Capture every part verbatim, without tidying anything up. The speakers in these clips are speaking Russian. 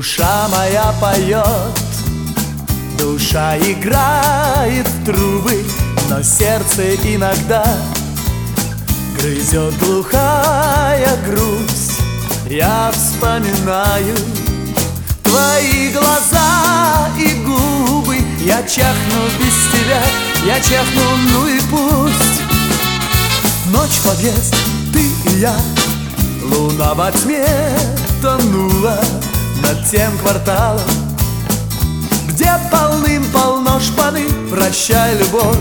Душа моя поет, душа играет в трубы, но сердце иногда грызет глухая грусть. Я вспоминаю твои глаза и губы, я чахну без тебя, я чахну, ну и пусть. Ночь, подъезд, ты и я, луна во тьме тонула над тем кварталом, где полным-полно шпаны. Прощай, любовь.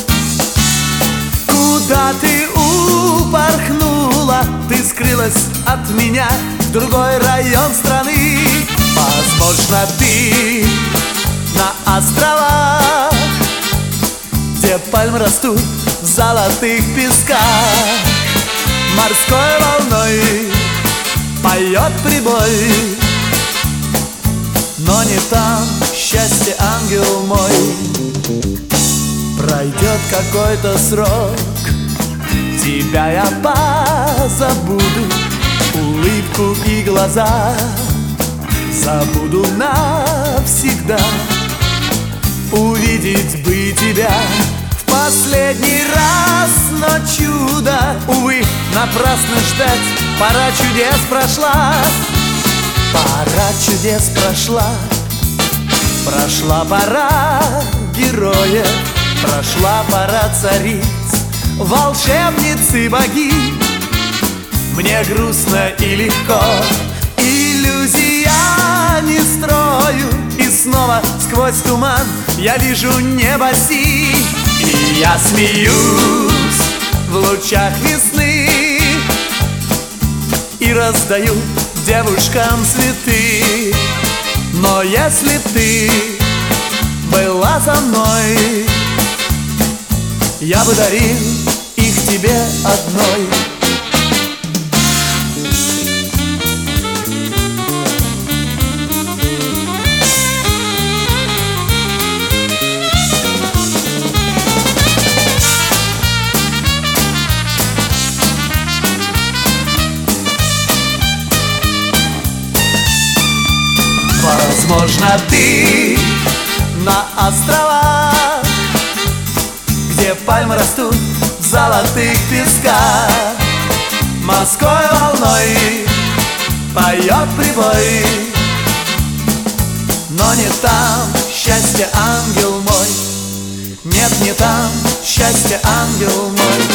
Куда ты упорхнула? Ты скрылась от меня в другой район страны. Возможно, ты на островах, где пальмы растут в золотых песках. Морской волной поет прибой, но не там, счастье, ангел мой. Пройдет какой-то срок, тебя я позабуду, улыбку и глаза забуду навсегда. Увидеть бы тебя в последний раз, но чудо, увы, напрасно ждать. Пора чудес прошла, пора чудес прошла. Прошла пора героя, прошла пора цариц, волшебниц и богинь. Мне грустно и легко, иллюзий я не строю, и снова сквозь туман я вижу небо синь. И я смеюсь в лучах весны и раздаю девушкам цветы. Но если ты была со мной, я бы дарил их тебе одной. Возможно, ты на островах, где пальмы растут в золотых песках. Морской волной поет прибой, но не там, счастье, ангел мой. Нет, не там, счастье, ангел мой.